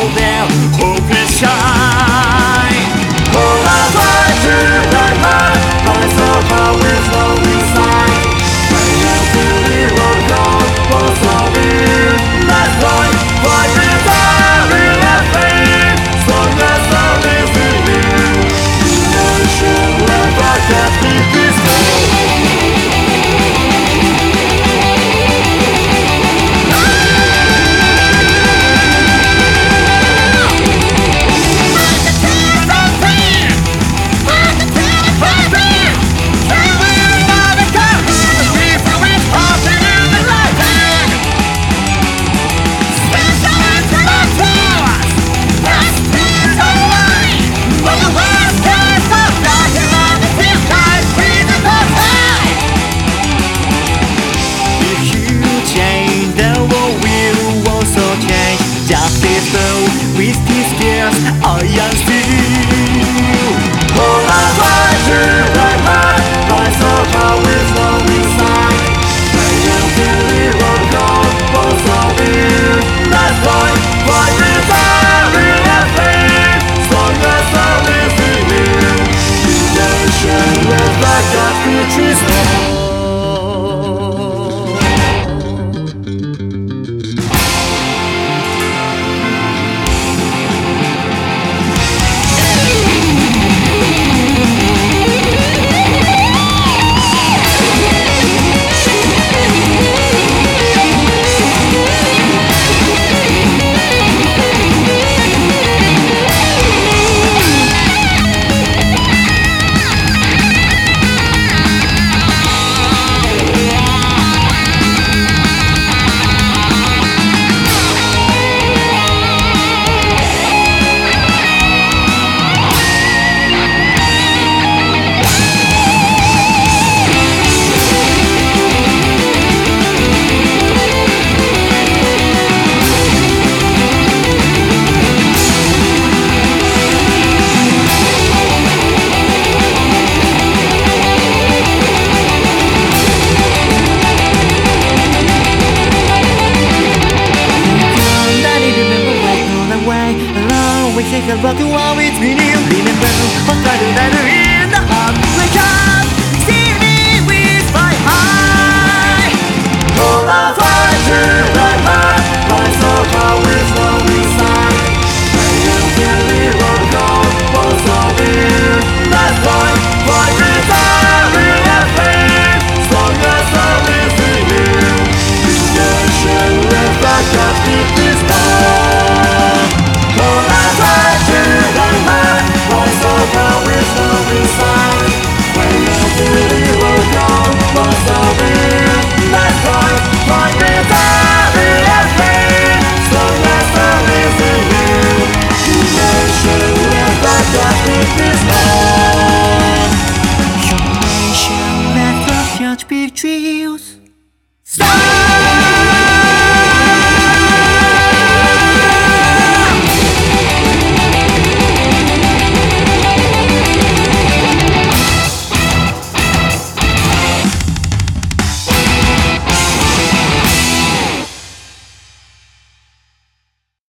their hope is shine. All I fight to right high, but somehow it's low inside. I am feeling wrong, what's all this? That's right, why is I in faith? So that's all this in you. I should never get me this way. Justice though, with these tears, I am still. All I fight to right high, my somehow is low inside. I am feeling wrong, what's all this? That's right, why is I in faith? So that's all is in you. Nation live like that which is wrong. We take a walk along with me. Remember, what I do.